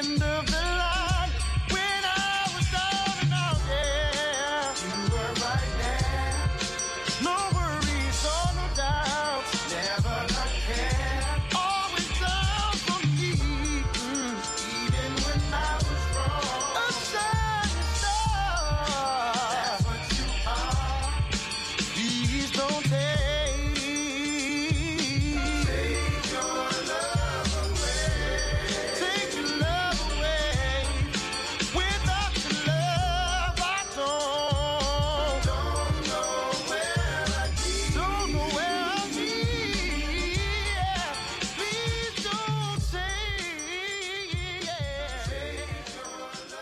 end of the line when I was down and out, yeah. You were right there. No worries or no doubts. Never not care. Always down for me. Even when I was wrong. A shining star. That's what you are. Please don't take your love away. Take your love away. Without your love, I don't know where I'd be. Don't know where I'd be. Yeah. Please don't take your love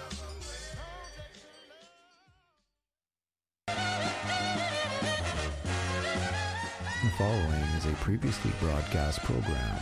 The following is a previously broadcast program.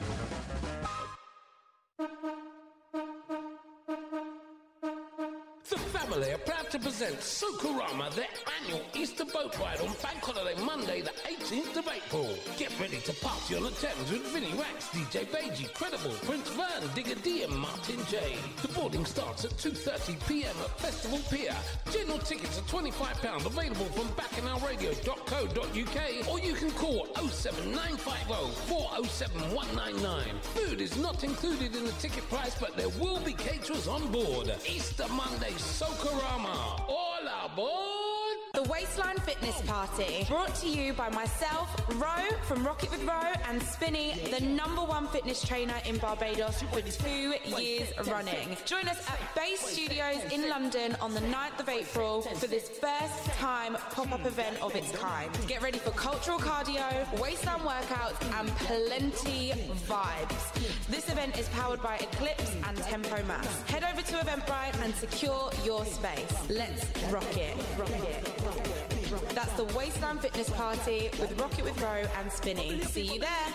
The family are proud to present Sokorama, their annual Easter boat ride on Bank Holiday Monday, the 18th of April. Get ready to party on the Thames with Vinnie Rax, DJ Beiji, Credible, Prince Vern, Digger D and Martin J. The boarding starts at 2:30 p.m. at Festival Pier. General tickets are £25, available from bacchanalradio.co.uk, or you can call 07950 407 199. Food is not included in the ticket price, but there will be caterers on board. Easter Monday, Sokorama. All aboard! The Waistline Fitness Party, brought to you by myself, Ro from Rocket with Ro, and Spinny, the #1 fitness trainer in Barbados for 2 years running. Join us at Base Studios in London on the 9th of April for this first time pop-up event of its kind. Get ready for cultural cardio, waistline workouts, and plenty vibes. This event is powered by Eclipse and Tempo Mass. Head over to Eventbrite and secure your space. Let's rock it. Rock it. That's the Waistline Fitness Party with Rocket with Ro and Spinny. See you there.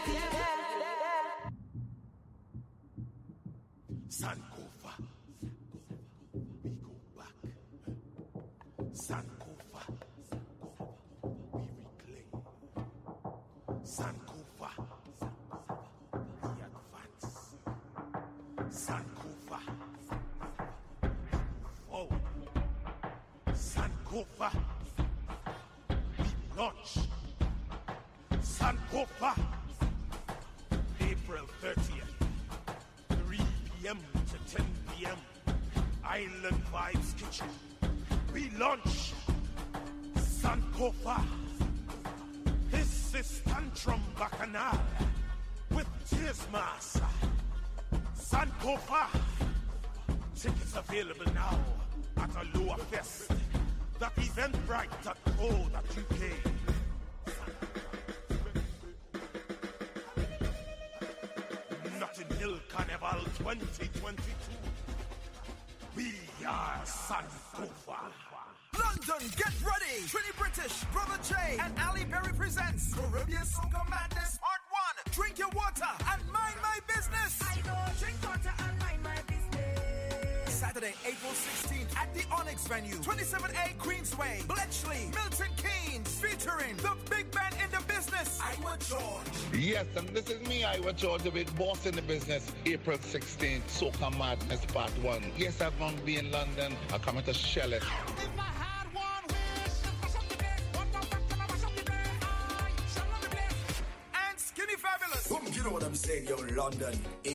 Sankofa. We go back. Sankofa. We reclaim. Sankofa. We advance. Sankofa. Oh. Sankofa. We launch. Sankofa. April 30th. 3 p.m. to 10 p.m. Island Vibes Kitchen. We launch Sankofa. This is Tantrum Bacchanal with Tears Master. Sankofa. Tickets available now at a lower fest. That eventbrite.co.uk. Notting Hill Carnival 2022. We are Sankofa. London, get ready! Trini British, Brother J, and Ali Berry presents Caribbean Soca Madness Part 1. Drink your water and mind my business. I don't drink water and mind my business. Saturday, April 16th at the Onyx venue, 27A Queensway, Bletchley, Milton Keynes, featuring the big band in the business, Iowa George. Yes, and this is me, Iowa George, the big boss in the business. April 16th, Soca Madness Part 1. Yes, I'm going to be in London. I'm coming to shell it. And Skinny Fabulous. You know what I'm saying, yo, London.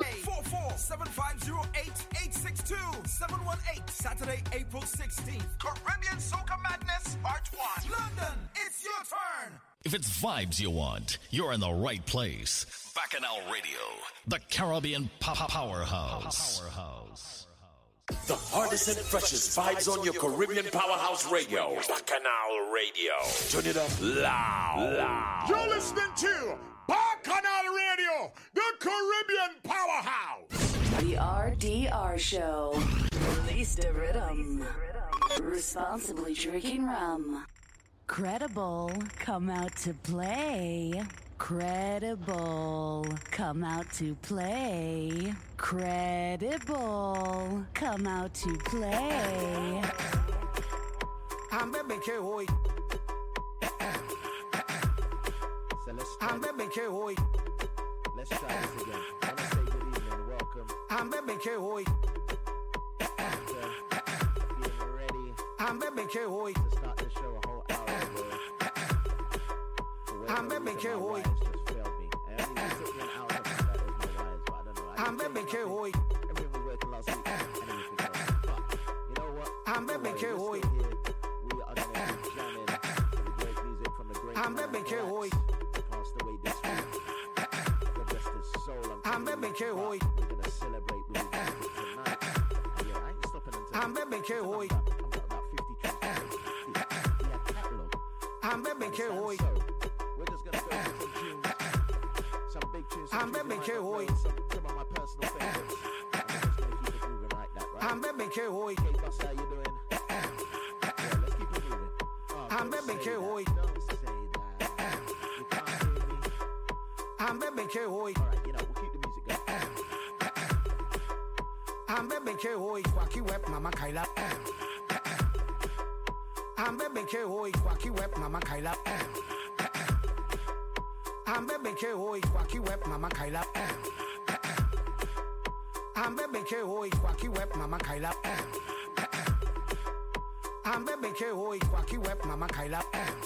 44-750-862-718. Saturday, April 16th. Caribbean Soca Madness Part 1. London, it's your turn. If it's vibes you want, you're in the right place. Bacchanal Radio, the Caribbean powerhouse. The hardest and freshest vibes on your Caribbean powerhouse radio. Bacchanal Radio. Turn it up loud. You're listening to Bacchanal Radio, the Caribbean powerhouse. The RDR Show. Release the rhythm. Responsibly drinking rum. Credible, come out to play. Credible, come out to play. Credible, come out to play. I'm baby K-Hoy. So let's try this again. I want to say good evening and welcome. I'm baby K-Hoy. I'm baby K-Hoy. To start the show a whole hour ago. I'm baby K-Hoy. I'm baby K-Hoy. Everyone was working last week. And everything else. But you know what? I'm baby K-Hoy. We are going to be jamming to the great music from the great I'm baby K-Hoy. Passed away this week. The rest is soul. I'm baby K-Hoy. We're going to celebrate with you tonight. Yeah, I ain't stopping until I'm baby K-Hoy. I've got about 50 tracks. Yeah, catalog. I'm baby K-Hoy. So, we're just going to go through some tunes. Some big tunes. I'm baby K-Hoy. Some of my personal favorites. I'm just going to keep it moving like that, right? I'm baby K-Hoy. Hey, boss, how you doing? Yeah, let's keep it moving. I'm baby K-Hoy. Don't say that. You can't hear me. I'm baby K-Hoy. Alright, you know, we'll keep the music going. I'm baby K-Hoy. Wacky web mama Kyla. I'm baby K-Hoy. Wacky web mama Kyla. I'm baby K-Hoy. Wacky web mama Kyla. I'm baby K-Hoy. Wacky web mama Kyla. I'm baby K-Hoy. Wacky web mama Kyla.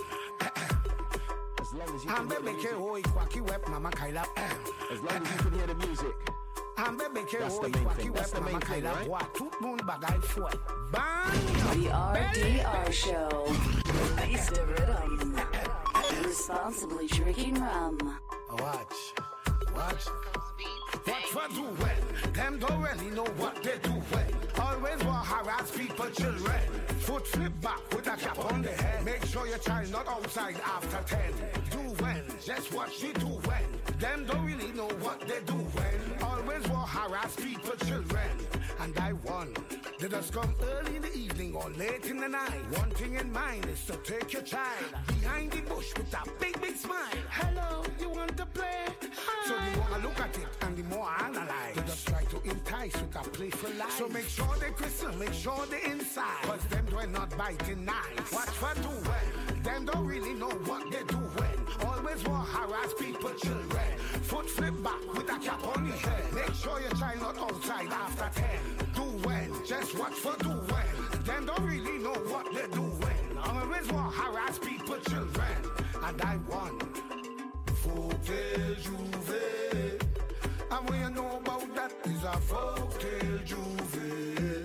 As long as you I'm can hear the baby music. K-Hoy. Wacky web mama Kyla. As long as you can hear the music. I'm baby That's K-Hoy. the main Wacky thing. web That's the mama main thing, Kyla. right? What? Tout moun bagay fouet. Bang! The RDR Show. Beast of Rhythm. Responsibly drinking rum. Watch. What for do well? Them don't really know what they do well. Always want harass people, children. Foot flip back with a cap on the head. Make sure your child not outside after 10. Do well, just what she do well. Them don't really know what they do well. Always want harass people, children. And I won. They just come early in the evening or late in the night. One thing in mind is to take your child behind the bush with a big, big smile. Hello, you want to play? Hi. So the more I look at it and the more I analyze, they just try to entice with a playful lie. So make sure they crystal, make sure they inside. Cause them do not biting knives. Watch for do well. Them don't really know what they do well. Always want harass people, children. Foot flip back with a cap on the head. Make sure your child not outside after 10. Do well, just watch for do well. Them don't really know what they do well. Always want harass people, children. And I won. Folktale Juve. And what you know about that is a folktale Juve.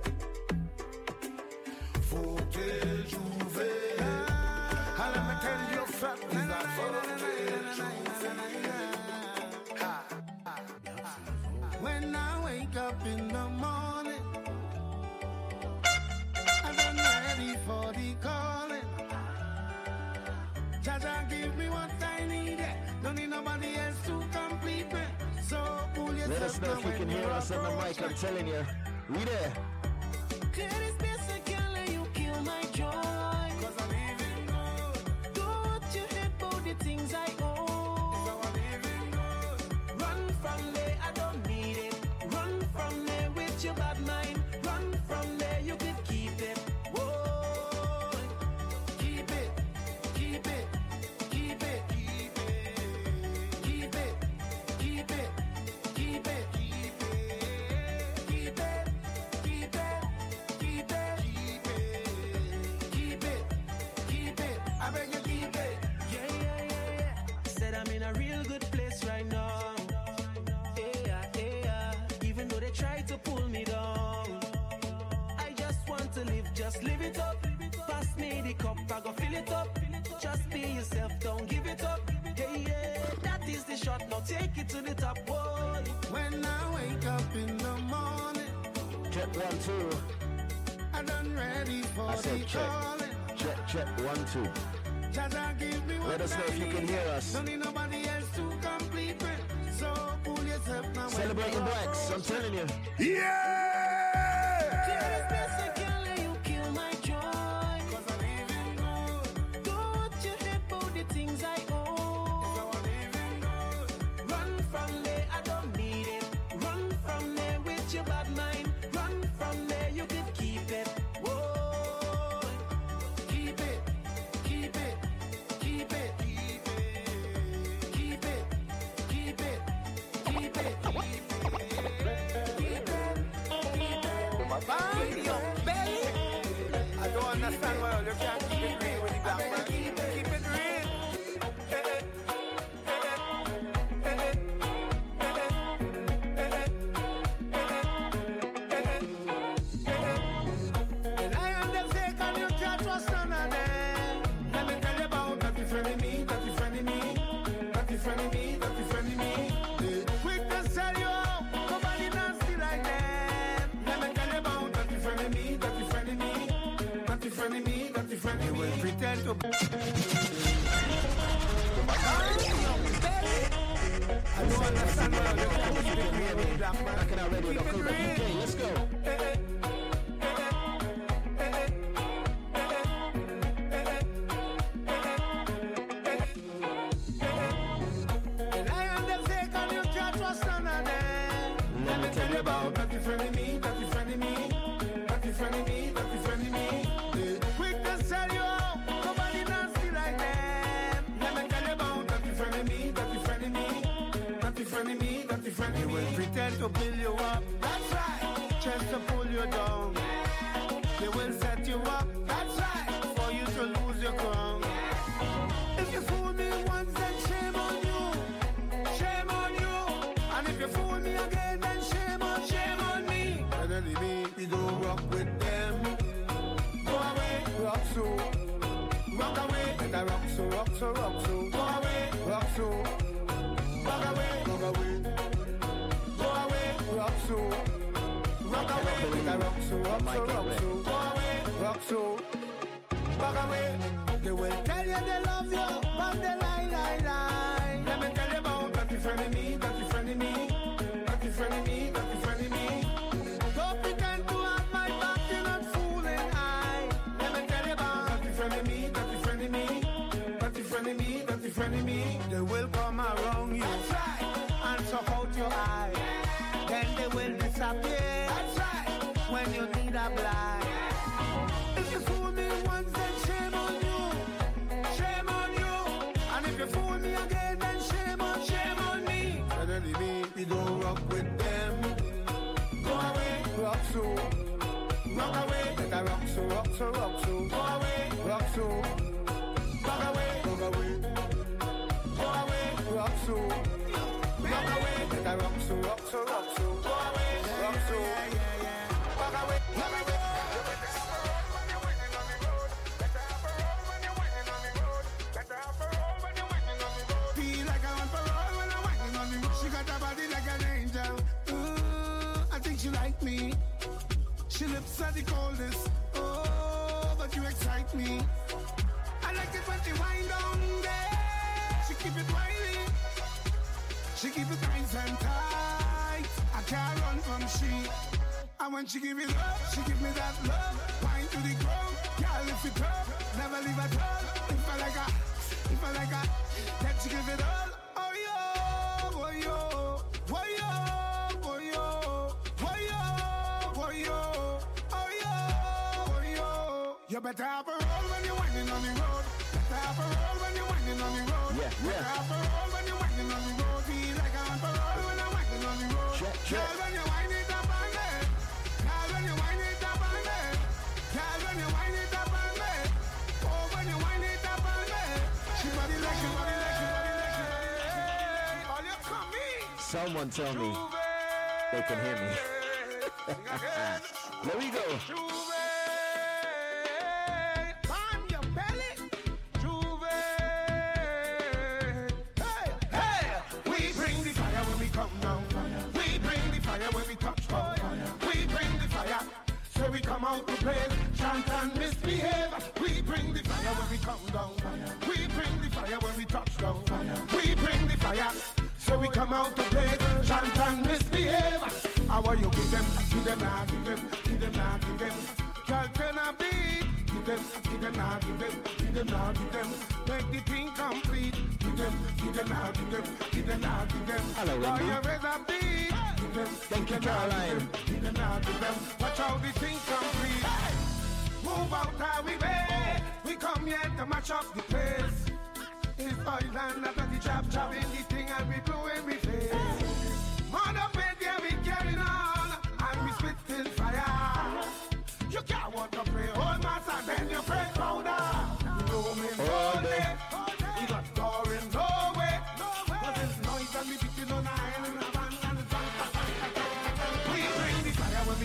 Folktale Juve. And let me tell you fact is a folktale Juve. When I wake up in the morning, I'm ready for the calling. Jaja give me what I need. Don't need nobody else to complete me. So pull yourself. Let us know if you can hear us on the mic. I'm telling you. We there. Clear this space, I can't let you kill my joy. Cause I'm living good. Do what you hate about the things I own. So I'm living good. Run from there, I don't need it. Run from there with your bad mind. Run from there, you could keep it. Whoa. Keep it. Keep it. Keep it. Keep it. Keep it. Keep it. Keep it. Keep it. Keep it. Keep it. Keep it. Keep it. Keep it. I beg you, keep it. Yeah. Said I'm in a real good place right now. Yeah. Even though they try to pull me down, I just want to live, just live it up. Pass me the cup, I go fill it up. Just be yourself, don't give it up. Yeah, that is the shot, now take it to the top. Whoa. When I wake up in the morning, Check 1, 2. I done ready for I the said check. calling. Check 1, 2. Jaja give me what Let us know if you can hear us. Don't need nobody else to complete me. So pull yourself now. Celebrating blacks, I'm telling you. Clear this space, I can't let you kill my joy. Cause I'm living good. Do what you hate about the things I own. So I'm living good. Run from there, I don't need it. Run from there with your bad mind. Run from there, you could keep it. Whoa. Keep it. Keep it. Keep it. Keep it. Keep it. Keep it. Keep it. Keep it. understand well, you can't keep it real with the black man. Keep it real. The lion them fake and you can't trust none of them. Let me tell you about that friend of me, that friend of me, that friend of me, that friend of me. Quick to sell you out, nobody nasty like them. Let me tell you about that friend of me, that friend of me, that friend of me, that friend of me. You will pretend to be. I don't understand why you can't keep it real with the black man. I cannot ready with Dr. DJ. Let's go. The lion them fake and you can't trust none of them. Let me tell you about that friend of me, that friend of me, that friend of me, that friend of me. Quick to sell you out, nobody nasty like them. Let me tell you about that friend of me, that friend of me, that friend of me, that friend of me. They will pretend to build you up, that's right, just to pull you down. They will set you up, that's right, for you to lose your crown. If you fool me once, then shame on you, shame on you. And if you fool me again, then shame on me. Finally me, we don't rock with them. Go away, rock so, rock away, and I rock so, rock so, rock so. Go away, rock so, rock away, rock away. Go away, rock so, rock away, and I rock so, rock so, rock so. Go away, rock so, rock away. They will tell you they love you, but they lie. Let me tell you about that friend of me, that friend of me, that friend of me, that friend of me. Don't pretend to have my back, you're not fooling I. Let me tell you about that friend of me, that friend of me, that friend of me, that friend of me. They will come around you, that's right, and suck out your eye. Then they will disappear, that's right, when you need a blind. If you fool me once, then shame on you, shame on you. And if you fool me again, then shame on me. Finally me, we don't rock with them. Go away, rock so, rock away. Let I rock so, rock so, rock so. Go away, rock so, rock away, rock away. Go away, rock so, rock away. Let I rock so, rock so, rock so. Go away, rock so, rock away, rock away. Feel like I want parole when I'm walking on the road. She got a body like an angel. I think she like me. She lips are the coldest. Oh, but you excite me. I like it when she wind down there. She keep it winding. She keep it nice and tight. I can't run from she. And when she give it up, she give me that love. Wind to the ground, girl lift it up. Never leave at all. If I like her, then she give it all. Oh yo, oh yo, oh yo, oh yo, oh yo, oh yo, oh yo, oh yo. You better have a roll when you're winding on the road. Better have a roll when you're winding on the road. Better have a roll when you're winding on the road. Feel like I want a roll when I'm winding on the road. Girl, when you wind it up on me. Girl, when you wind it up on me. Girl, when you wind it up on me. Oh, when you wind it up on me. She body like, she body like, she body like, she body like. All you come in. Someone tell me they can hear me. There we go. We come out to play, chant and misbehave. We bring the fire when we come down. We bring the fire when we touch down. We bring the fire, so we come out to play, chant and misbehave. How are you give them now, give them, give them now, give them. Girl, turn a beat, give them now, give them now, give them. Make the thing complete, give them now, give them now, give them. Hello, Wendy. Are you ready to beat? Thank you, Caroline. Watch how the thing complete. Move out how we way. We come here to match up the place. It's Thailand after the chop in the thing and we blowing we face. Man up in there we carrying on and we spitting fire. You can't want to play old master then you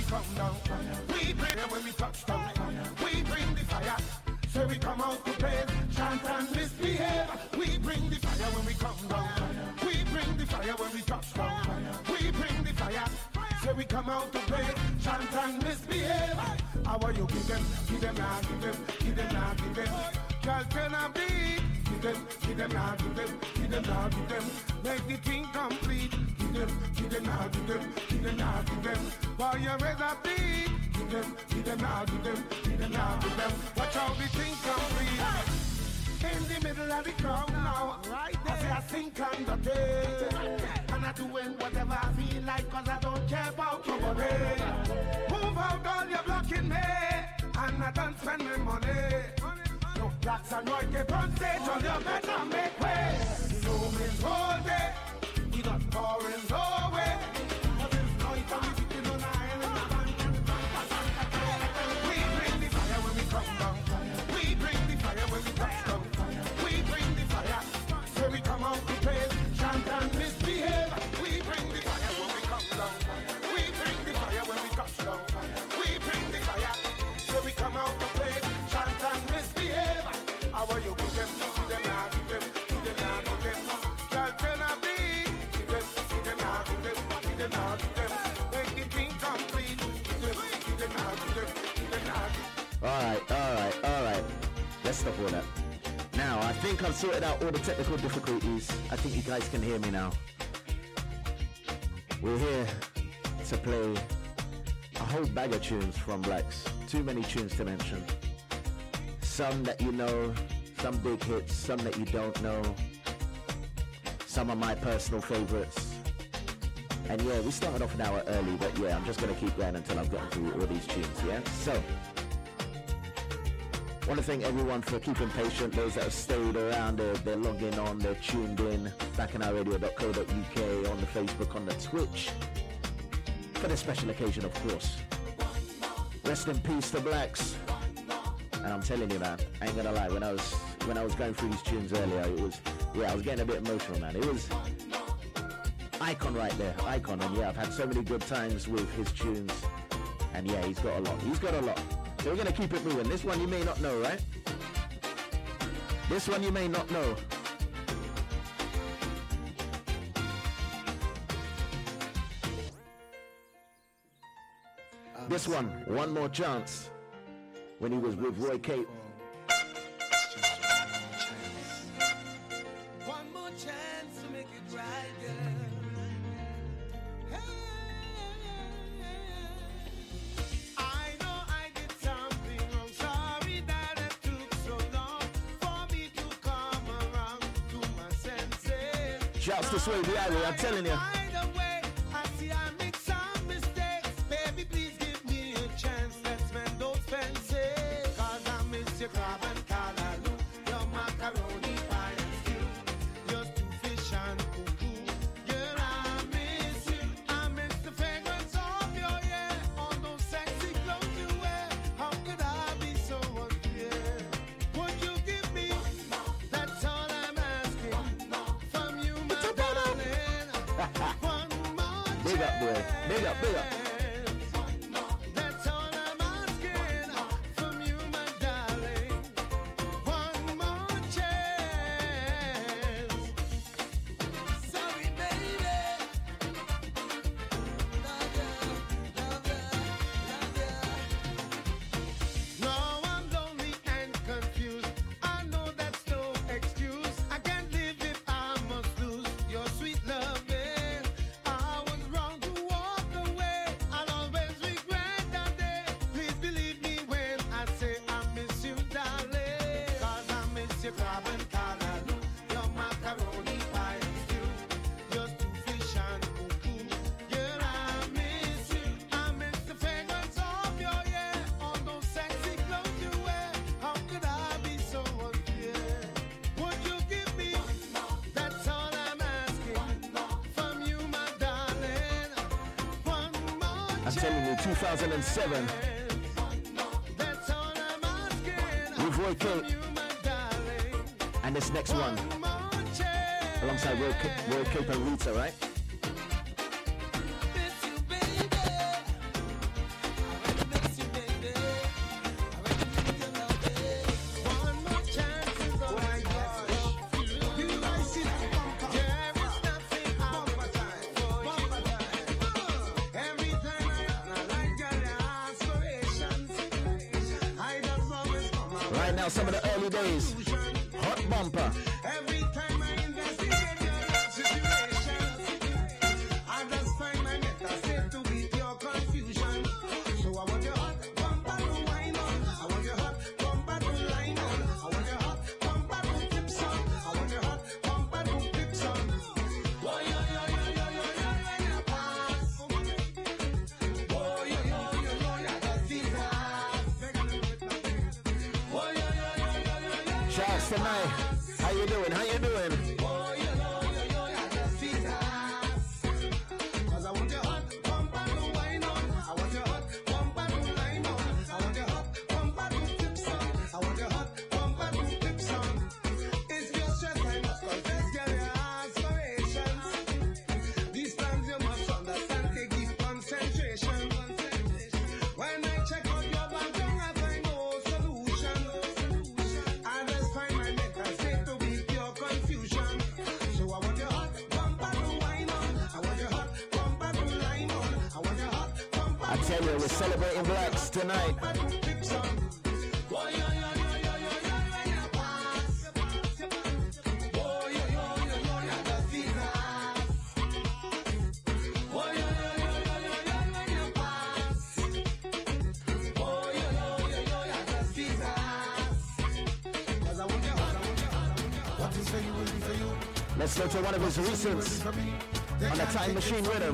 come down. We bring it when we touch down. We bring the fire. So we come out to praise, chant and misbehave. We bring the fire when we come down. We bring the fire when we touch down. We bring the fire. So we come out to praise, chant and misbehave. How are you give them now, give them now, give them. Girl, turn a beat. Give them now, give them now, give them. Make the thing complete. Give them now, give them now, give them. While you raise a beat. Give them now, give them now, give them. Watch how the thing complete. In the middle of the crowd now, right there. I say I sing on the day. And I doing whatever I feel like, cause I don't care about your body. Move out all your blocking me, and I don't spend my money. No blacks and white get on stage, all you better make way. No means all day, we not pouring no way. Cause it's noise and we sitting on our island. We bring the fire when we come down. We bring the fire when we touch down. We bring the fire, so we come out to praise, chant and misbehave. We bring the fire when we come down. We bring the fire when we touch down. We bring the fire, so we come out to praise, chant and misbehave. How are you give them now, give them now, give them. Girl, turn a beat. Give them now, give them now, give them. Make the thing complete. Give them now, give them now. All right. Let's stop all that. Now, I think I've sorted out all the technical difficulties. I think you guys can hear me now. We're here to play a whole bag of tunes from Blacks. Too many tunes to mention. Some that you know, some big hits, some that you don't know. Some are my personal favorites. And yeah, we started off an hour early, but yeah, I'm just going to keep going until I've gotten through all these tunes, yeah? So, I want to thank everyone for keeping patient, those that have stayed around, they're logging on, they're tuned in, backanoutradio.co.uk, on the Facebook, on the Twitch, for this special occasion, of course. Rest in peace to Blacks. And I'm telling you, man, I ain't gonna lie, when I was going through these tunes earlier, I was getting a bit emotional, man. It was icon right there, icon. And yeah, I've had so many good times with his tunes, and yeah, he's got a lot. So we're going to keep it moving. This one you may not know, right? This one you may not know. This one more chance, when he was with Roy Cape. One more chance to make it right, girl. Shouts to Sway the Highway, I'm telling you. I see I make some mistakes. Baby, please give me a chance. Let's mend those fences. Cause I miss your crab and callaloo, your macaroni pie and stew, your stew fish and cuckoo. Girl, I miss you. I miss the fragrance of your hair, all those sexy clothes you wear. How could I be so unfair? Would you give me? That's all I'm asking from you. Big up, boy. Big up. That's all I'm asking from you, my darling. One more chance. Sorry, baby. Love ya. No, I'm lonely and confused. I know that's no excuse. I can't live if I must lose your sweet loving. I was wrong to walk away. I'll always regret that day. Please believe me when I say I miss you, darling. Cause I miss your crab and callaloo, your macaroni pie and stew, your stew fish and cuckoo. Girl, I miss you. I miss the fragrance of your hair, all those sexy clothes you wear. How could I be so unfair? Would you give me? That's all I'm asking from you, my darling. One more I'm telling you, 2007, That's all I'm asking with Roy from Cape, you, my darling. and this next one, One more chance. alongside Roy Cape and Rita, right? Miss you, baby. right now, some of the early days. Hot bumper. Every time I investigate your situation, I just find my method to beat your confusion. So I want your hot bumper to wine on. I want your hot bumper to line on. I want your hot bumper to tips on. I want your hot bumper to pips on. Oh, yo, yo, yo, yo, yo, yo, yo, yo, pass. Oh, yo, yo, yo, yo, yo, just disaster. Oh, yo, yo, yo, yo, yo, yo. Shouts tonight. How you doing? How you doing? Oh, yo, yo, yo, yo, yo, just disaster. 'Cause I want your hot bumper to wine on. I want your hot bumper to line on. I want your hot bumper to tips on. I want your hot bumper to tips on. It's your stress I must confess, girl, your aspirations. These times you must understand, they give concentration. When I check out your bank, I find no solution. I just find my mental state to be pure confusion. So I want your hot bumper to wine on. I want your hot bumper to line on. I want your hot bumper I tell you, we're celebrating blacks tonight. to tips on. Oh, yo, yo, yo, yo, yo, yo, yo, yo, pass. Oh, yo, yo, yo, yo, yo, just disaster. Oh, yo, yo, yo, yo, yo, yo, yo, yo, pass. Oh, yo, yo, yo, yo, yo, just disaster. 'Cause I want your hot, I want your hot, I want your hot. What is for you will be for you. Let's go to one of his recents on the Time Machine rhythm.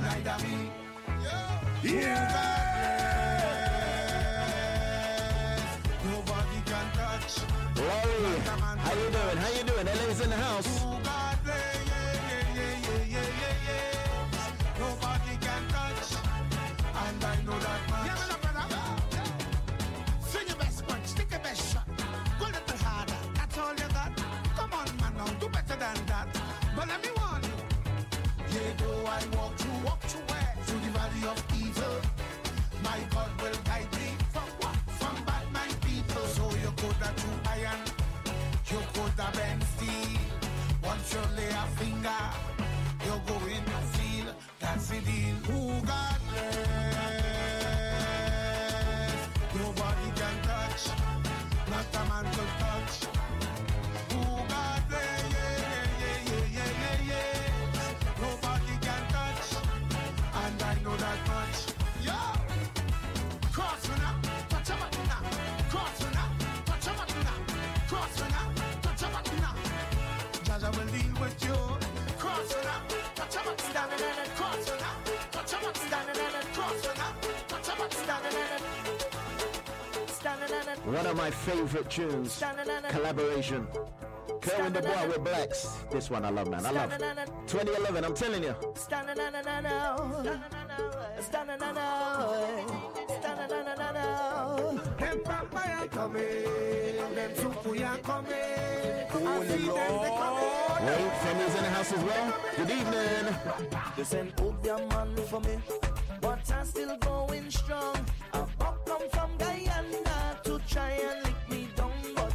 Nobody can touch. Laurie, how you doing? How you doing? LA's in the house. Nobody can touch. And I know that much. Sing your best punch, stick your best shot. Go a little harder, that's all you got. Come on, man, now do better than that. But let me warn you. Yeah, though I walk through where? Through the valley of evil. My God will guide me from what? From bad mind people. So you could have true iron, you could have been steel. Once you lay a finger, you're going to feel that's the deal. Who got blessed? Nobody can touch, not a man to touch. Who got blessed? Nobody can touch, and I know that much. Yo! Cross me now, touch a button now. Cross me now, touch a button now. Cross me now, touch a button now. Jaja will deal with you. Cross me now, touch a button standing in it. Cross me now, touch a button standing in it. Cross me now, touch a button standing in it. Standing in it. One of my favorite tunes. Collaboration. Kerwin Dubois with Blacks. This one I love, man. I love. 2011, I'm telling you. Standing in it now. Standing in it now. Standing in it now. Them papaya coming. Them sukuya coming. Holy Lord. Wait, Femi's in the house as well. Good evening. They send out their man for me, but I'm still going strong. I've come from Guyana to try and lick me down, but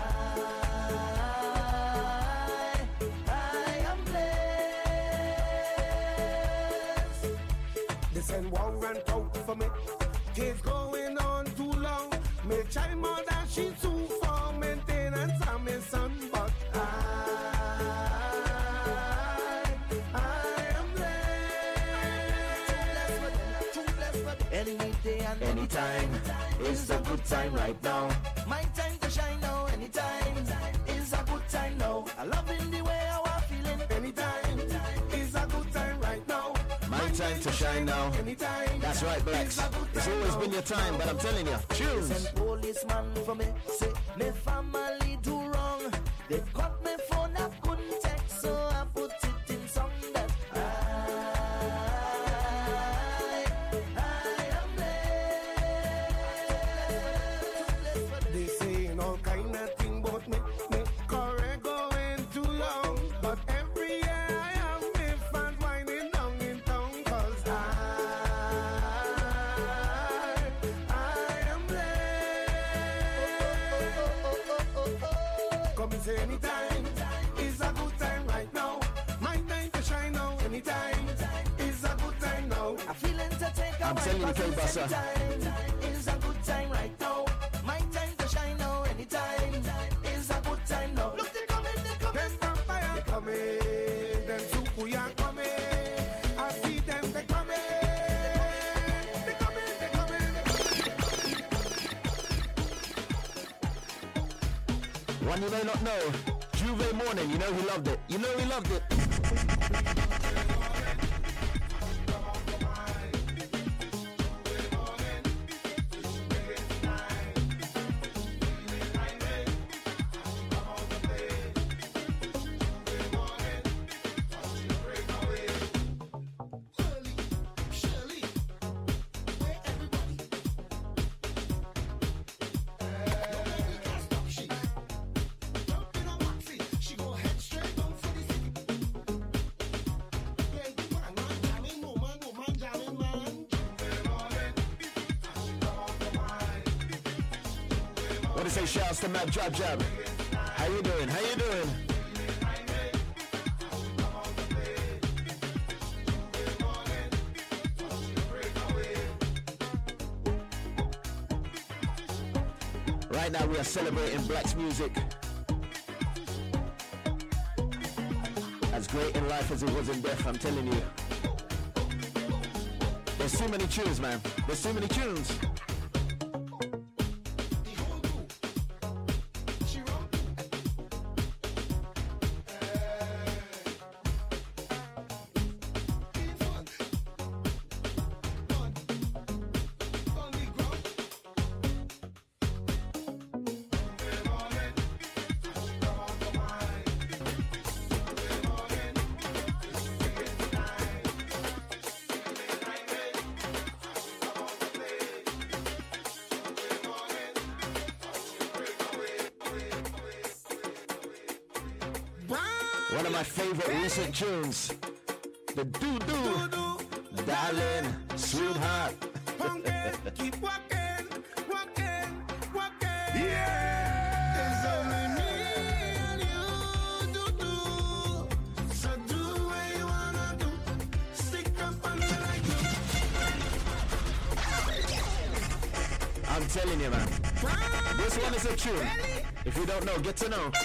I am blessed. They send warrant out for me. Case going on too long. Me try more than she too for maintenance and me son, but I am blessed. Any day and Anytime is a good time right now. my time to shine now. Anytime is a good time now. I love in the way how I'm feeling. Anytime is a good time right now. My time to shine now. Anytime. That's right, Blacks. It's always been your time, but I'm telling you, tunes. Send policeman for me. Say me family do wrong. They got me phone, I couldn't text, so I put it in song that I am blessed. They saying all kind of thing about me. Me correct going too long, but every year I am me fans winding down in town, 'cause I am blessed. Come and say anytime is a good time right now. My time to shine now. Anytime is a good time now. I feel to take a I'm telling you, K-Buster. Anytime is a good time right now. My time to shine now. Anytime One you may not know, Juve Morning, you know he loved it. You know he loved it. Shouts to Matt Jab Jab. How you doing? How you doing? Right now we are celebrating Black's music. As great in life as it was in death, I'm telling you. There's too many tunes, man. There's too many tunes. One of my favorite recent tunes, the Doo-Doo, Darling, Sweetheart. Keep walking, walking, walking. Yeah! There's only me and you, Doo-Doo. So do what you wanna do. Stick up on me like you. I'm telling you, man. This one is a tune. If you don't know, get to know.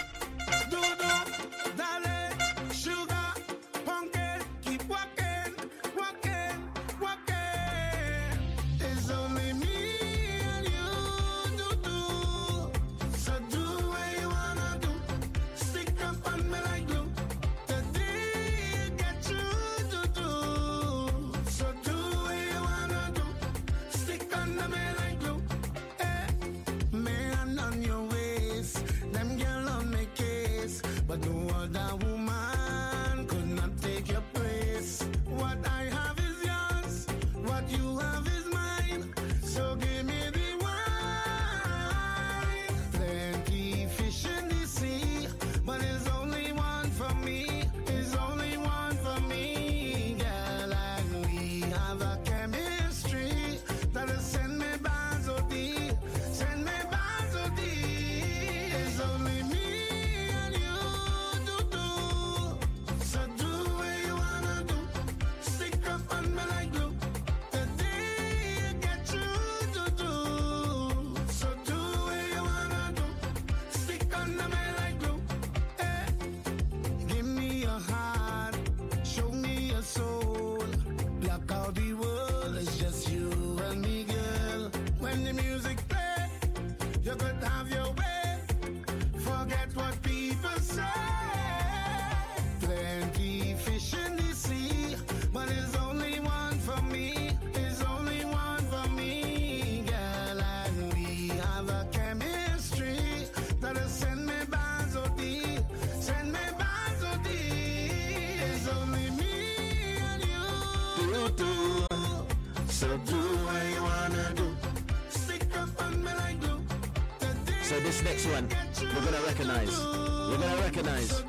So this next one, we're gonna recognize. We're gonna recognize.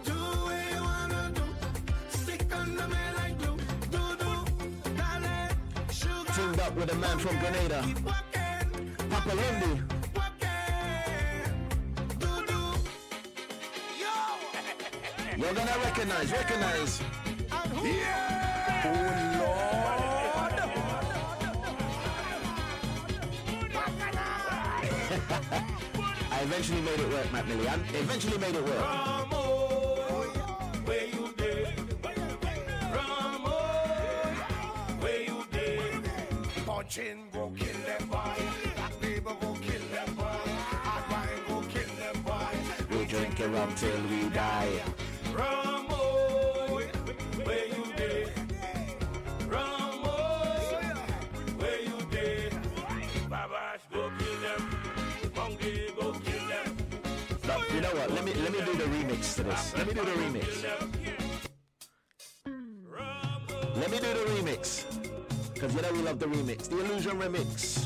Teamed up with a man from Grenada, Papa Lindy. You're gonna recognize. Yeah! Oh Lord! I eventually made it work, Matt Millie. I eventually made it work. Where you did? Ramo, where you did? Fortune go kill them boy. Black people go kill them boy. Hard wine go kill them boy. We'll drink love till we die. Ramoy, where you dey? Ramoy, where you dey? Babash, go kill them. Monkey, go kill them. Stop. You know what? Let me do the remix to this. Let me do the remix. Let me do the remix. Because you know we love the remix. The Illusion remix.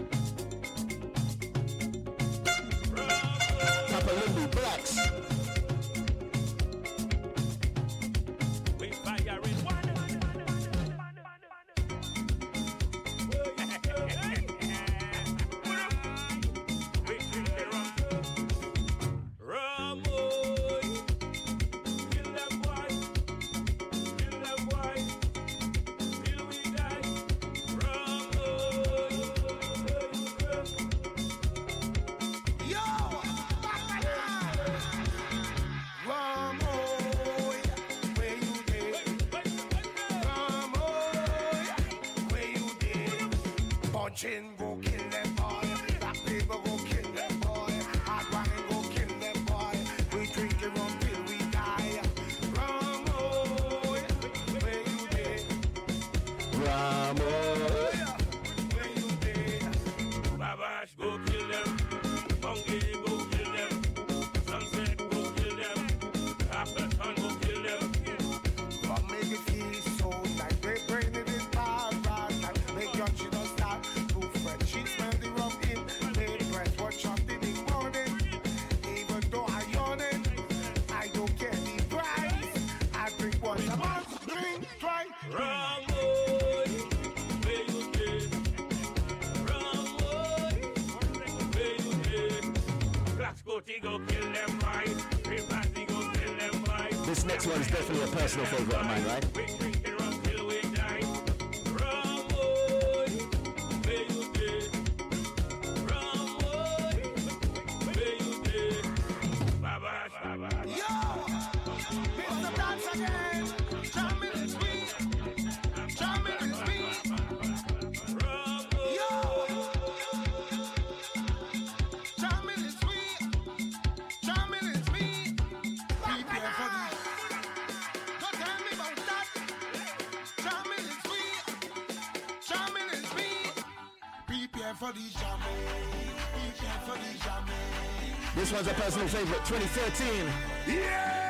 Papa Limby, Blacks. We fire in one. Ramoy, kill them boys. Kill them boys. Till we die. Ramoy. Yo! Ramoy, where you dey? Ramoy, where you dey? Bunching go kill them boy. Black people go kill them boy. Hard wine go kill them boy. We drink it rum till we die. Ramoy, where you dey? Ramoy. Where you dey? Babash go kill them. Bungie go kill them. Sunset go kill them. Appleton go kill them. But make it feel so like they brain it is bad, bad. Make your chin not start to fret. She smell the rum in made breath. Watch out in the morning. Even though I yawning, I don't care the price. I drink once a month, drink twice. Ramoy, where you dey? Ramoy, where you dey? Black Scotty go kill them right. Rivasi go kill them right. This next one's definitely a personal favorite of mine, right? We drink it rum till we die. Ramoy, where you dey? Ramoy, where you dey? Babash, babash. Yo, Mr. Dance again. Jamming is me. Jamming is me. Yo, jamming is me. Jamming is me. Prepare for this. Don't tell me about that. Jamming is me. Jamming is me. Prepare for the jamming. Prepare for the jamming. This one's a personal favorite, 2013. Yeah!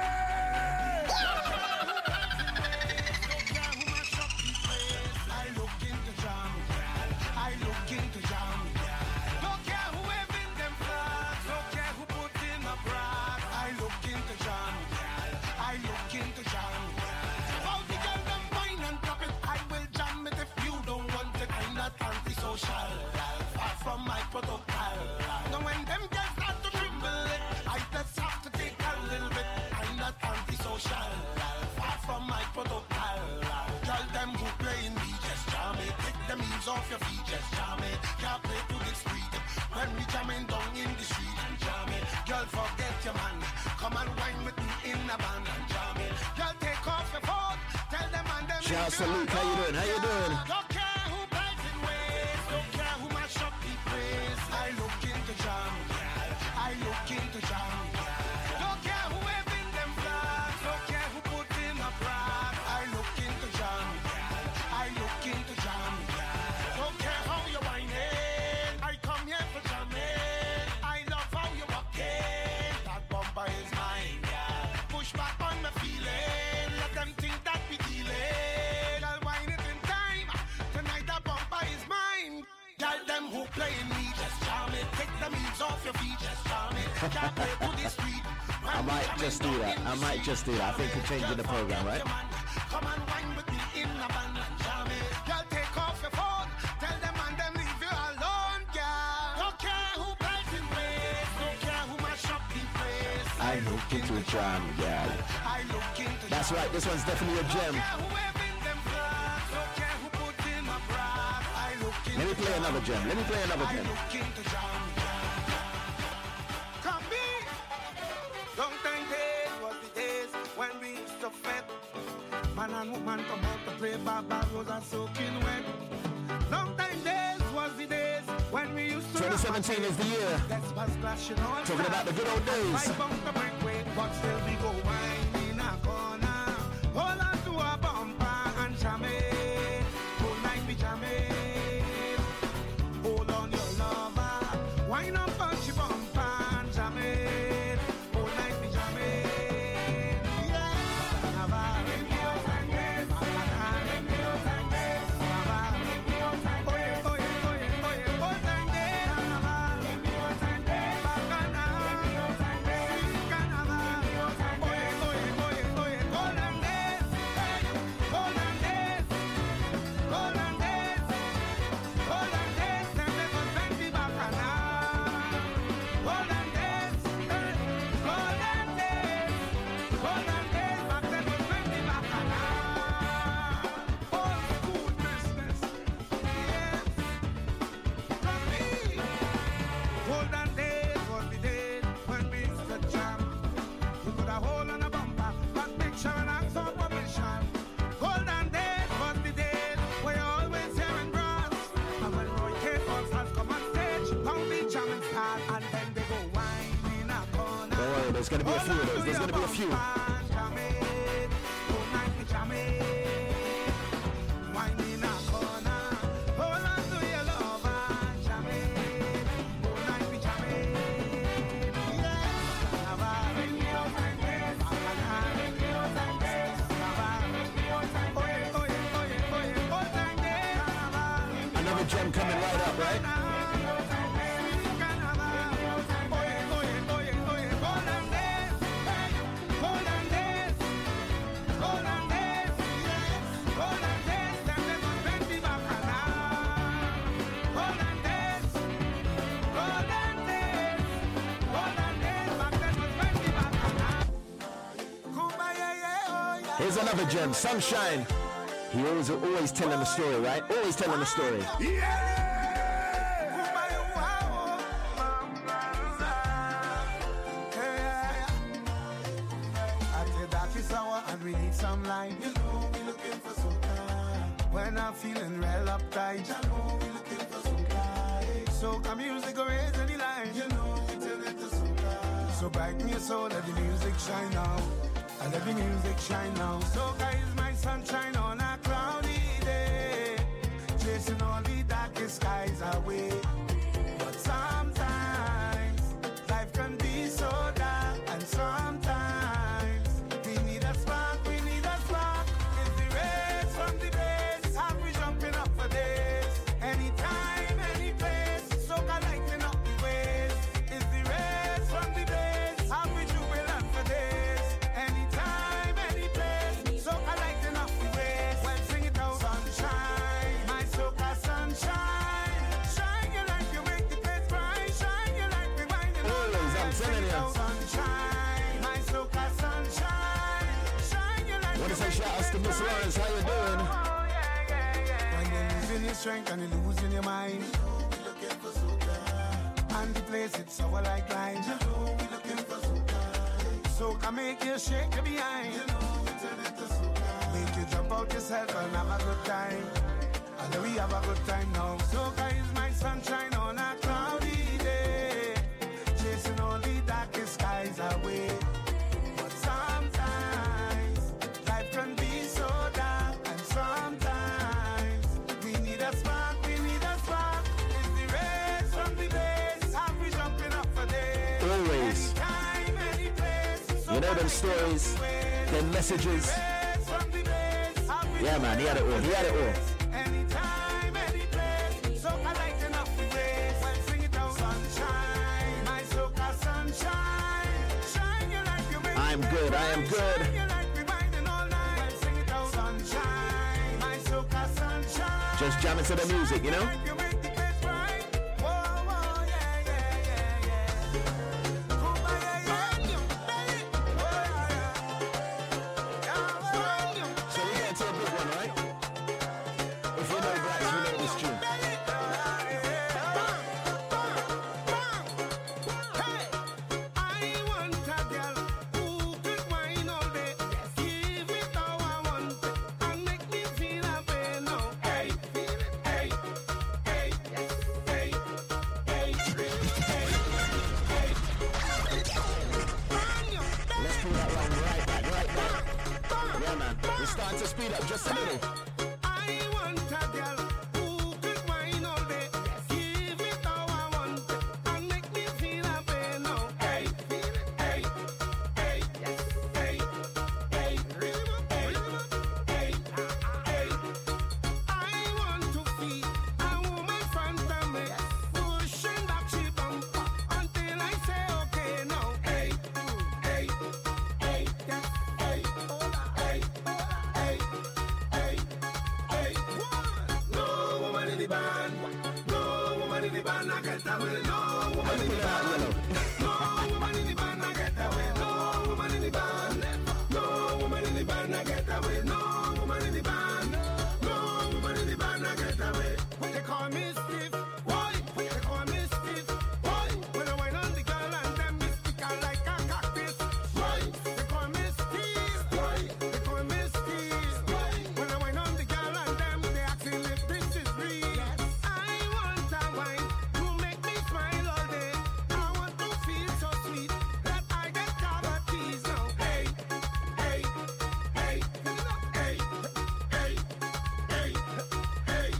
I look into jam. I look into jam. Don't care who have in them flags. Don't care who put in a brass. I look into jam. I look into jam. About the girl them wine and drop it. I will jam it if you don't want it. I'm not antisocial. Far from my protocol. Now when them girls start to tremble it, I just have to take a little bit. I'm not antisocial. Far from my protocol. Tell them who playing me, just jam it. Take the means off your feet, just jam it. Can't play to this street. When we jamming down in the street and jam it. Girl, forget your man. Come and wine with me in a band and jam it. Girl, take off your phone. Tell them and them. Shout out to Luke, how you doing? How you doing? Don't care who plays in ways. Don't care who mash up the place. I look into jam. I look into jam. Don't care who have in them flags. Don't care who put in a brag. I look into jam. I look into jam. Don't care how you whining. I come here for jamming. I love how you walking. That bumper is mine. Push back on the feeling. Let them think that we dealing. I'll whine it in time. Tonight that bumper is mine. Tell them who playing me, just jam it. Take the means off your feet, just jam it. Can't play to the street. I might just do that. I might just do that. I think we're changing the program, right? Come and wine with me in a band and jam it. Girl, take off your phone. Tell them and them leave you alone, girl. Don't care who plays in ways. Don't care who mash up the place. I look into a jam, yeah. I look into That's right, this one's definitely a gem. Don't care who have in them flags. Don't care who put in a brag. I look into Let me play another gem. Let me play another I gem. look into jam. Come me. Long time days was the days when we used to fet. Man and woman come out to play barbaros and soaking wet. Long time days was the days when we used to 2017 is the year. That's what's splashing on. Talking about the good old days. Right bump the break way. but still we go wine in a corner. Hold on to a bumper and jam it. Whole night we jam it. Hold on your lover. Wine up on your bumper and jam it. Whole night we jam it. Yeah. There's going to be a few of those. There's going to be a few. Another gem coming right up, right? Here's another gem, Sunshine. He always telling the story, right? Always telling the story. And we need some light. You know we looking for some time. When I'm feeling real uptight, you know we looking for some light. Soca music go raise any line. You know we tell it to soca. So brighten your soul, let the music shine now. And let the music shine now. Soca is my sunshine on a cloudy day, chasing all the darkest skies away. But sometimes life can be so dark, and sometimes we need a spark, we need a spark. It's the race from the base, have we jumping up for this? Anytime, any place, soca lighting up the ways. It's the race from the base, have we jubilant for this? Anytime, any place, soca lighting up the ways. Well, sing it out, sunshine, my soca sunshine. Shine your light, you make the place bright. Shine your light, remind you all that. Sing it out, sunshine, my soca sunshine. Want to say shout outs to Miss Lawrence, how you doing? When you're losing your strength and you're losing your mind, and the place it's so like lines, soca make you shake your behind, make you jump out yourself and have a good time. And we have a good time now. Soca is my sunshine on a cloudy day, chasing all the darkest skies away. But sometimes life can be so dark, and sometimes we need a spark, we need a spark. It's the race from the base, have we jumping up for this? Always. Anytime, any place, You know them stories, them messages. Yeah, man, he had it all. He had it all. Anytime, any place, soca lighting up the ways. Well, sing it out, sunshine, my soca sunshine. Shine your light, you make I'm good, I am good. Shine your light, reminding all night. Well, sing it out, sunshine, my soca sunshine. Just jamming to the music, you know? You make the place bright. Whoa, whoa, yeah, yeah, yeah, yeah. Cuba, yeah, yeah. Whoa, yeah. So we get into a big one, right? If you know Brax, we know this tune. speed up just a little. I want a girl who could wine all day, give it how I want it, and make me feel happy now. Hey, hey, hey, yes, hey, hey, hey, hey, hey. I want to feel a woman front of me, pushing back she bumper until I say okay now. Hey, hey, hey, yes, hey, hey, hey, hey, hey. No woman in the band, no woman in the band, I get away. No woman in the band, no woman in the band, I get away. No woman in the band, no woman in the band, I get away. No woman in the band, no woman in the band, I get away. They call me stiff, boy. They call me stiff, boy. When I wine on the girl and them me stick out like a cactus, boy. They call me stiff, boy. They call me stiff, boy. When I wine on the girl and them they asking if this is real. I want a wine to make me smile all day. I want to feel so sweet that I get cavities now. Hey, hey, hey, hey, hey, hey, hey, hey.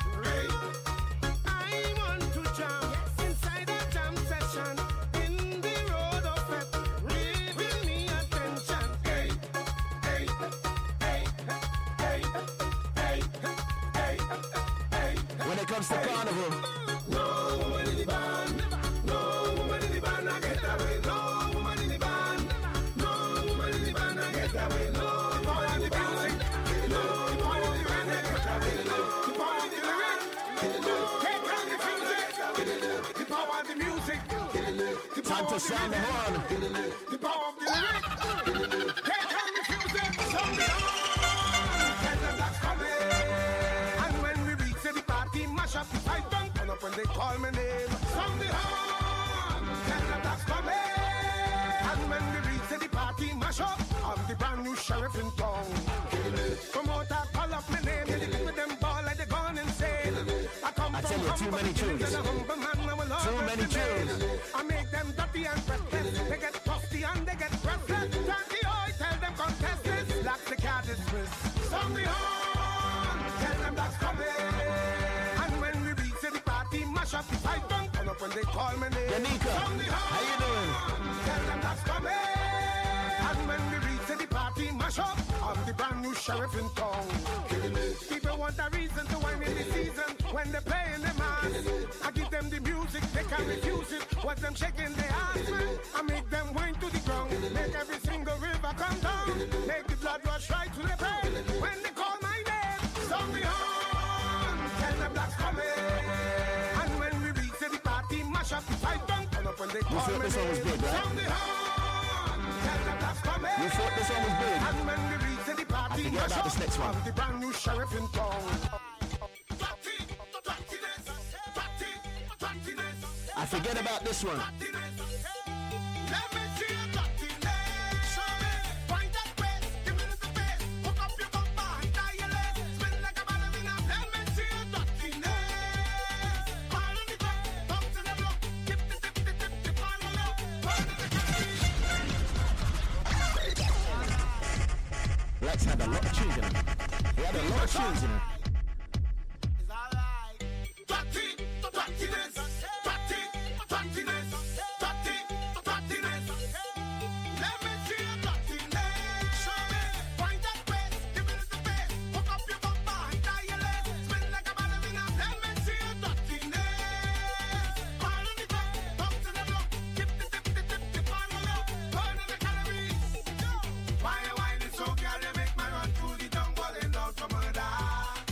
I want to jam inside a jam session in the road of it, giving me attention. Hey, hey, hey, hey, hey, hey, hey. When it comes to carnival, No woman in the band, no woman in the band, I get away. No woman in the band, no woman in the band, I get away. No power in the music, no power in the band, I get away. No power in the lyrics, take on the music, the power of the music, the time to sound the horn. the power of the lyrics, take on the music, sound the horn, tell them that's coming. And when we reach the party, mash up the fight, don't turn up when they call my name. Sound the horn, tell them that's coming. And when we reach the party, mash up, I'm the brand new sheriff in town. Promoter, call up my name, get with them ball like they gone insane. I come I from tell you, too humble many beginnings tunes. and a humble man, I will Too always many remain. tunes. I make them dirty and breathless. They get puffy and they get breathless. Turn the oil, tell them contest this. Lock the car dismiss. Sound the horn, tell them that's coming. And when we reach the party, mash up the fight, don't turn up when they call my name. Yanika, Sound the horn, how you doing? tell them that's coming. And when we reach the party, mash up, I'm the brand new sheriff in town. People want a reason to wine in the season when they play in the mass. I give them the music, they can't refuse it. Watch them shaking their ass, I make them wine to the ground. Make every single river come down. Make the blood rush right to the brain. When they call my name, sound the horn, tell them that's coming. And when we reach the party, mash up the fight, don't turn up when they call thought my this one was name. big, right? Sound the horn, tell them that's coming. You thought this one was big? And when we reach the party, forget about this next one. I'm the brand new sheriff in town. I forget about this one. Let me see your dirtiness. Show me. Find that waist. Give me the space. Hook up your bumper and tie your legs. Spin like a ballerina. Let me see your dirtiness. Fall on the ground. Bounce in the block. Tip, tip, tip, tip, tip, tip, all along. Burn in the calories. Lex had a lot of tunes in him. He had a lot of tunes in him. It's alright. Dirtiness. Dirtiness. Dirtiness. Let me see your dirtiness. Show me. Find that waist. Give me the space. Hook up your bumper and tie your legs. Spin like a ballerina. Let me see your dirtiness. Fall on the ground. Bounce in the block. Tip, tip, tip, tip, tip, tip, all along. Burn in the calories. Why you whining so, girl? You make me run through the jungle and down to murder.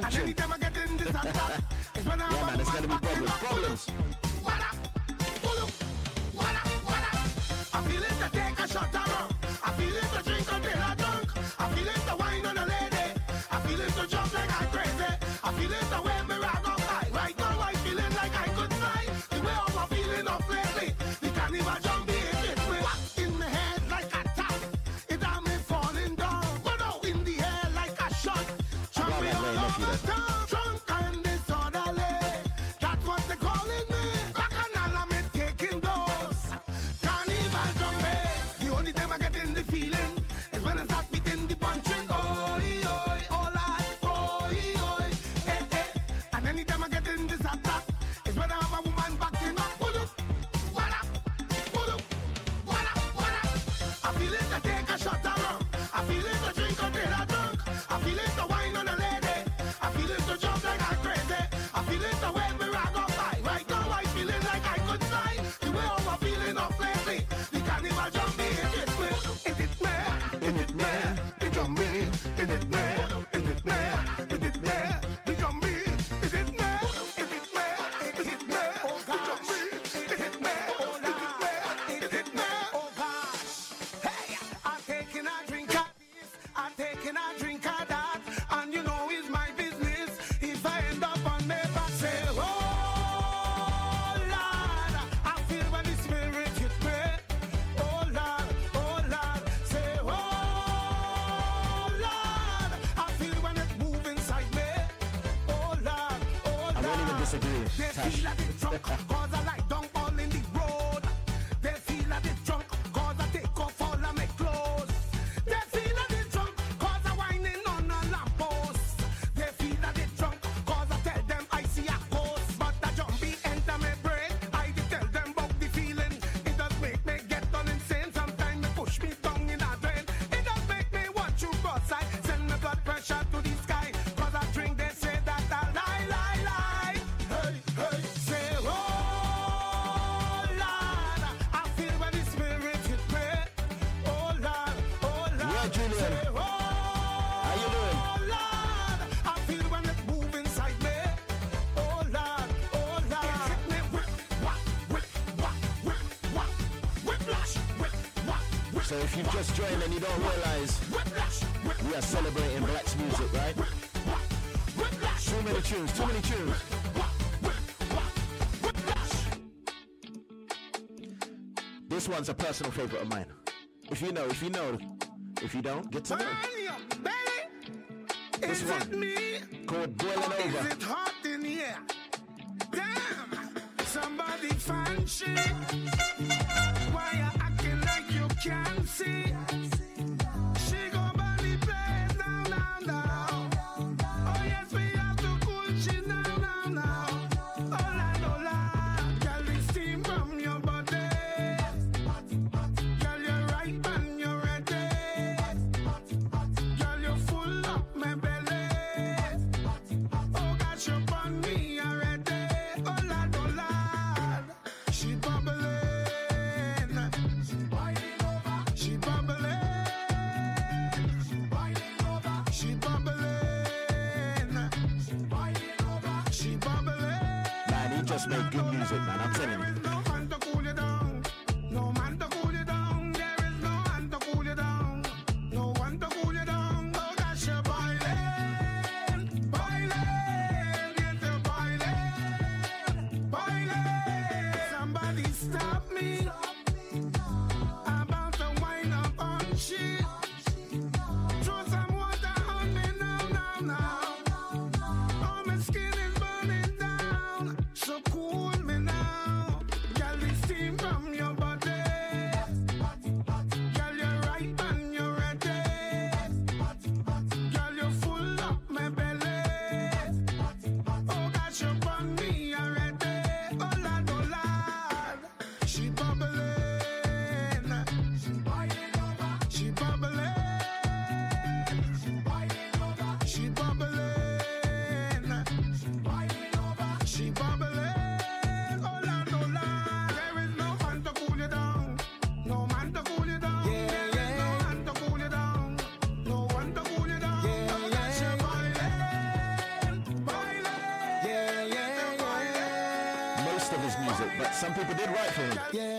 function. anytime I get in this attack, it's when I Yeah, man, it's gonna be problems. I feel it to take a shot of rum. I feel it to drink until I drunk. I feel it to wine on a lady. I feel it to jump like I'm crazy. I feel it to wave me rag up high. Right now I'm feeling like I could fly. The way I'm feeling up lately, the carnival jumping hit me. Whack in the head like a tap. It had me falling down. But out in the air like a shot. Jump me all over town. Drunk and disorderly. That's what they calling me. Bacchanal, I'm taking those. Carnival jumping. The only time I get in the feeling is when I start beating the punching. Oi, oi, oh lad. Oi, oi, eh, eh. And anytime I get in this attack is when I have a woman backing up. Pull up, what up, pull up, what up, what up. I feel it to take a shot of rum. I feel it to drink until I drunk. I feel it to wine on a lady. I feel it to jump like I'm crazy. I feel it to wave me rag up high. Right now I'm feeling like I could fly. The way I'm feeling up lately, the carnival jumping hit it me. Is it me? Is it me? The jumping. Is it me? Is it me? Is it me? The jumping. Is it me? Is it me? Is it me? Oh gosh. Is it me? Oh Lord. Is it me? Oh gosh. Hey, I'm taking a drink of this. I'm taking a drink of that. And you know it's my business. If I end up on my back, say, oh Lord, I feel when the spirit hit me. Oh Lord, say, oh Lord, I feel when it move inside me. Oh Lord, I won't even disagree. they feel like it's drunk, cause I like down all in the road. They feel like it's drunk, cause I take off all of my clothes. They feel like it's drunk, cause I'm whining on a lamppost. They feel like it's drunk, cause I tell them I see a ghost. But the jumpy enter my brain, I did tell them about the feeling. It does make me get on insane, sometimes it push me down in a drain. It does make me want to go outside, send my blood pressure to the sky. Cause I drink, they say that I lie, lie, lie. Hey, hey, say, oh Lord, I feel when the spirit hit me. Oh Lord, Yeah, Julian. say, oh How you doing? Lord, I feel when it move inside me. Oh Lord, it hit me whip, whack, whip, whack, whip, whack, whiplash, whip, whack, whip. So if you've just joined and you don't realize, Whiplash, whip, we are celebrating Black's music, right? whiplash, Too many tunes, too many tunes. whiplash. This one's a personal favorite of mine. If you know, if you know. If you don't, get to know. Burn your belly. This Is one. it me? Called Boiling Is Over. it hot in here? Damn! Somebody fancy. Why you acting like you can't see? She go by the place now, now, now. Oh yes, we have to cool shit now, now, now. Oh la, girl, the steam from your body. Girl, you're right and you're ready. Girl, you're full of my belly. Oh gosh, you burn me already. Oh lad, she bubbling. She bubbling. She bubbling. She bubbling. Man, he just made good music, man. I'm telling There you. is no man to cool you down. No man to cool you down. There is no man to cool you down. No one to cool you down. Oh gosh, you're boiling, boiling, yes you're boiling, boiling. Somebody stop me. About to wind up on shit. Throw some water on me now, now, now. Oh, my skin is burning down. So cool me now. most of his music, but some people did write for him.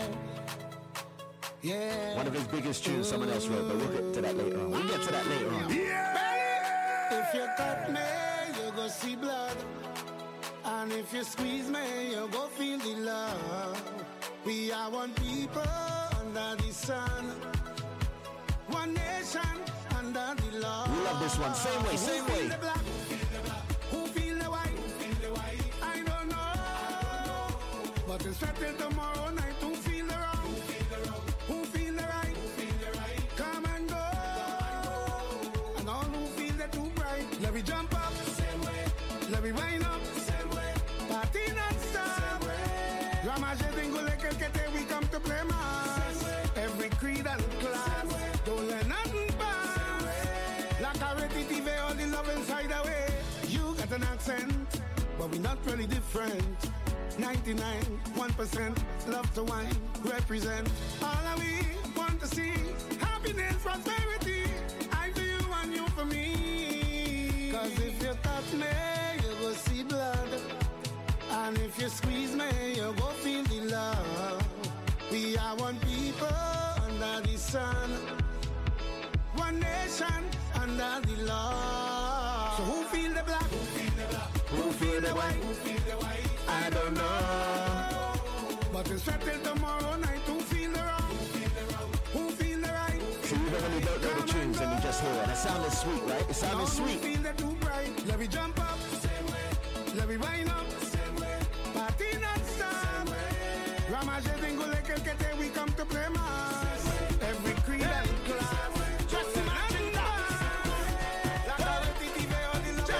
Yeah. One of his biggest tunes someone else wrote, but we'll get to that later on. We'll get to that later on. If you cut me, you go see blood. And if you squeeze me, you go feel the love. We are one people under the sun. One nation under the law. We love this one. Same way, same way. Who feel the white? I don't know. But it's settled tomorrow night. Who feel the wrong? Who feel the right? Come and go. And all who feel the too bright. Let me jump up. Let me wind up. Party non stop. Ramage Dingule Kelkete, we come to play mass. Every creed and class. Don't let nothing pass. Like a ready TV, all the love inside away. You got an accent, but we not really different. 99, 1%, love to wine, represent. All that we want to see, happiness, prosperity. I for you and you for me. Cause if you touch me, you go see blood. And if you squeeze me, you go feel the love. We are one people under the sun. One nation under the law. So who feel the black? Who feel the white? I don't know. But it's settled tomorrow night. Who feel the wrong? Who feel the right? So you really don't know the tunes and you just hear it. It sounded sweet, right? It sounded sweet. Who feel the too bright? Let me jump up. Let me wind up. Party non-stop. Ramage Dingule Kelkete, we come to play mass. Every creed and class. Just imagine that. Like a ready TV, all the love.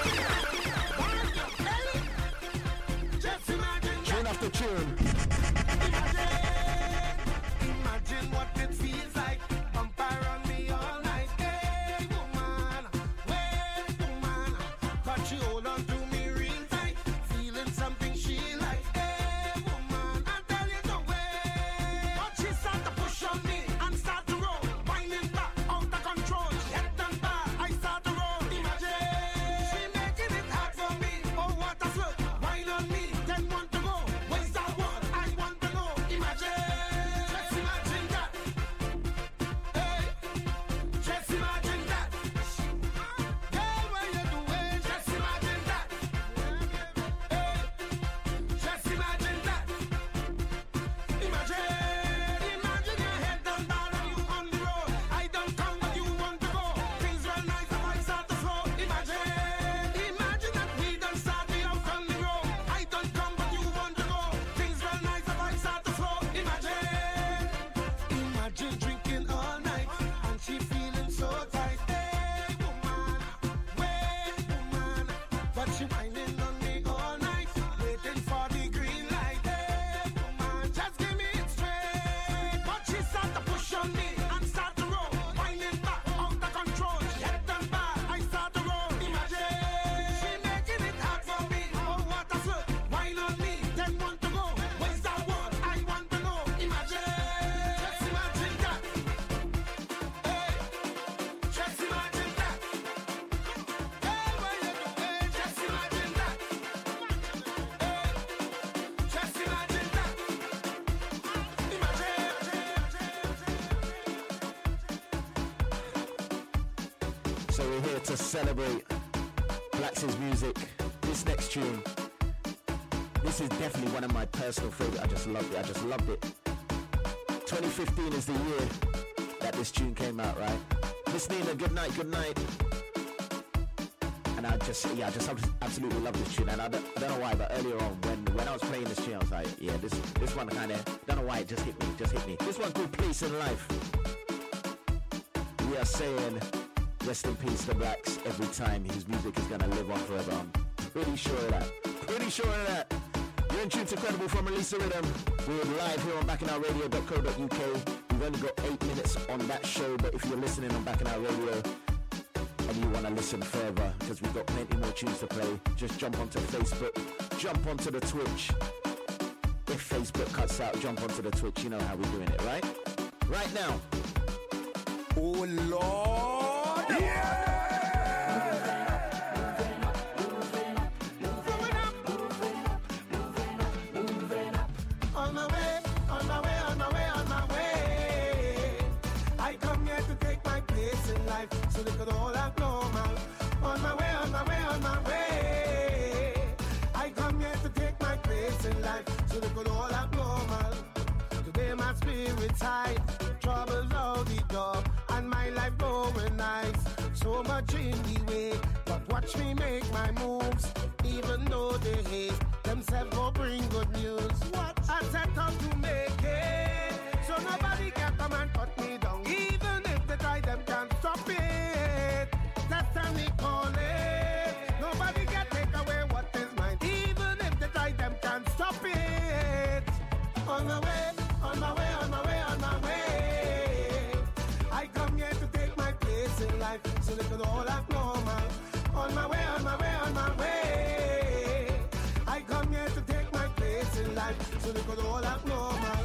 Just imagine. Tune after tune. Imagine what it feels like. Umpire on me all night. Hey, woman. Wait, woman. But she hold on to me real tight. Feeling something she like. Hey, woman. I tell you the way. But she start to push on me and start to roll. Winding back, out of control. She head and back. I start to roll. Imagine. She making it hard for me. Oh, what a flirt. Wine on me. Then want to go. Where's that one? I want to know. Imagine. Just imagine that. Hey. Just imagine that. Girl, what you doing? Just imagine that. Hey. Just imagine that. Imagine your head down bad and you on the road. I don't come but you want to go. Things real nice and I start to flow. Imagine that we don't start me out on the road. I don't come but you want to go. Things real nice and I start to flow. Imagine drinking all night and she feeling so tight. Hey, woman, wait, woman, but she whining on me all night, waiting for the green light. Hey, woman, just give me it straight. But she start to push on me and start to roll, whining back, out of control. She head and back, I start to roll. Imagine she making it hard for me. Oh, what a flirt, wine on me, then want to go. Where's that one? I want to know. Imagine, just imagine that. Hey, just imagine that. Hey, what you doing? Just imagine that. Hey, just imagine that. So we're here to celebrate Blax's music. This next tune, this is definitely one of my personal favorite. I just loved it. 2015 is the year that this tune came out, right? Miss Nina, good night. And I just absolutely love this tune. And I don't know why, but earlier on when I was playing this tune, I was like, yeah, this one kind of, don't know why it just hit me. This one called Place in Life. We are saying rest in peace to Blax every time. His music is gonna live on forever. I'm pretty sure of that. You're in tune to Credible from Release the Rhythm. We're live here on backanoutradio.co.uk. We've only got 8 minutes on that show, but if you're listening on Back in Our Radio and you want to listen further, because we've got plenty more tunes to play, just jump onto Facebook, jump onto the Twitch. If Facebook cuts out, jump onto the Twitch. You know how we're doing it, right? Right now. Oh, Lord. Yeah. so much in the way, but watch me make my moves. Even though they hate, themselves go bring good news. What? I set out to make it, so nobody can come and cut me down. Even if they try, them can't stop it. That's how we call it. Nobody can take away what is mine. Even if they try, them can't stop it. On my way, on my way, on my way, on my way. I come here to take my place in life, so they could all act normal. On my way, on my way, on my way. I come here to take my place in life, so they could all act normal.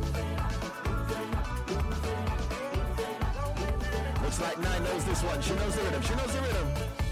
Looks like Nine knows this one. She knows the rhythm. She knows the rhythm.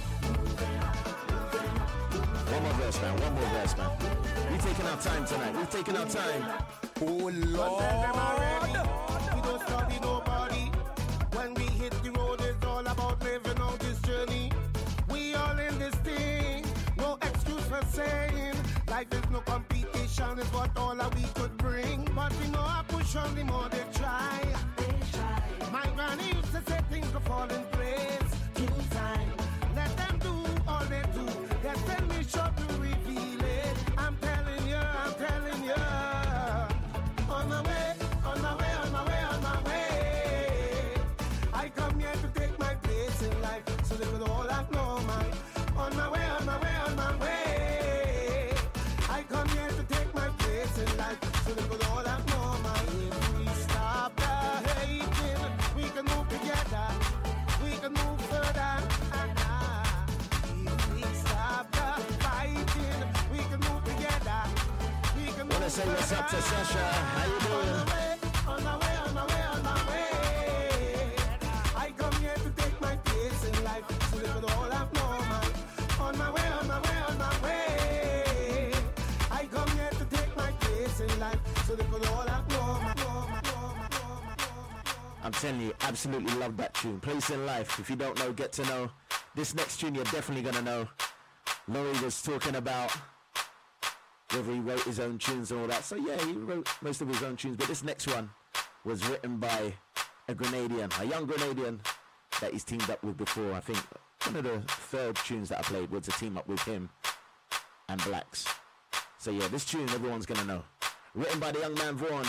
One more verse, man. One more verse, man. We're taking our time tonight. We're taking our time. Oh, Lord. We don't study nobody. When we hit the road, it's all about living on this journey. We all in this thing. No excuse for saying life is no competition. Is what all that we could bring. But we know I push on the more they try. My granny used to say things will fall in place. Give time. Let them do all they do. They tell me short to reveal it. I'm telling you, I'm telling you. On my way, on my way, on my way, on my way. I come here to take my place in life, so they could all act normal. On my way, on my way, on my way. I come here to take my place in life, so they could all act normal. If we stop the hating, we can move together. We can move further. If we stop the fighting, we can move together. We can move Wanna say what's up to Sasha? How you doing? On my way, on my way, on my way. I come here to take my place in life, so they could all act normal. On my way, on my way, on my way. I come here to take my place in life, so they could all act normal. I'm telling you, absolutely love that tune. Place in Life. If you don't know, get to know. This next tune you're definitely gonna know. Laurie was talking about whether he wrote his own tunes and all that. So yeah, he wrote most of his own tunes, but this next one was written by a Grenadian, a young Grenadian that he's teamed up with before. I think one of the third tunes that I played was a team up with him and Blacks. So yeah, this tune everyone's gonna know. Written by the young man Vaughn.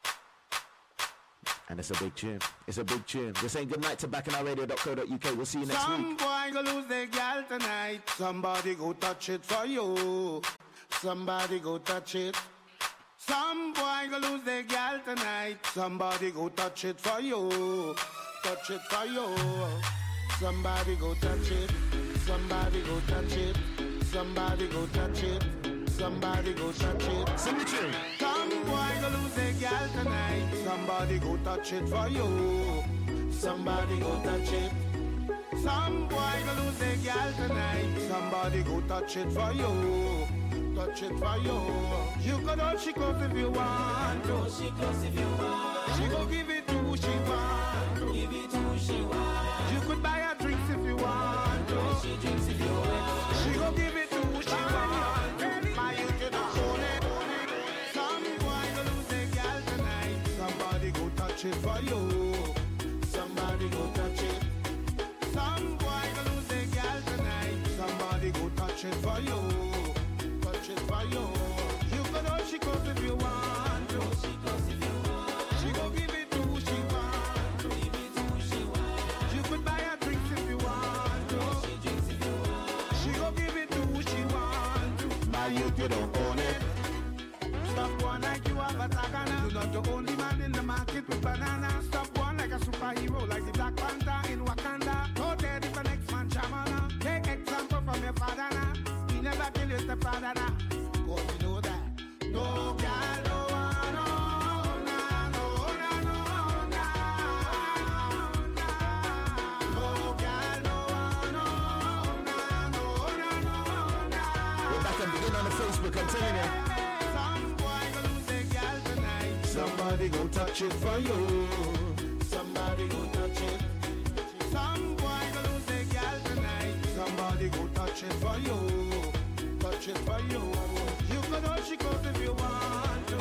And it's a big tune. It's a big tune. We're saying goodnight to bacchanalradio.co.uk. We'll see you next week. Some boy go lose their gal tonight. Somebody go touch it for you. Somebody go touch it. Some boy go lose their gal tonight. Somebody go touch it for you. Touch it for you. Somebody go touch it. Somebody go touch it. Somebody go touch it. Somebody go touch it. Sing the tune. Some boy go lose their gal tonight. Somebody go touch it for you. Somebody go touch it. Some boy go lose their gal tonight. Somebody go touch it for you. Touch it for you. You could hold she close if you want to. She close if you want. She go give it to who she want to. Give it to who she want. You could buy her drinks if you want to. She drinks if you want. She go give it to who she want to. My you can own it. Some boy go lose their gal tonight. Somebody go touch it for you. Somebody go touch it. Some boy go lose their gal tonight. Somebody go touch it for you. Touch it for you. You could hold she close if you want to. She close if you want. She go give it to who she want to. Give it to who she want. You could buy her drinks if you want to. She drinks if you want. She go give it to who she want to. My youth, you don't own it. Stop one like you have a tagana. You're not the only man in the market with banana. Stop one like a superhero, like the Black Panther in Wakanda. Go there if the next man chamana. Take example from your father now. He never kill your stepfather now. Oh, you know that. No girl, no one, no, no, no, no, no, no. No girl, no one, no, no, no, no, no. We're back and begin on the Facebook, I'm telling you. Some boy go lose their girl tonight. Somebody go touch it for you. Somebody go touch it. Some boy go lose their girl tonight. Somebody go touch it for you. Touch it for you. You could hold she close if you want.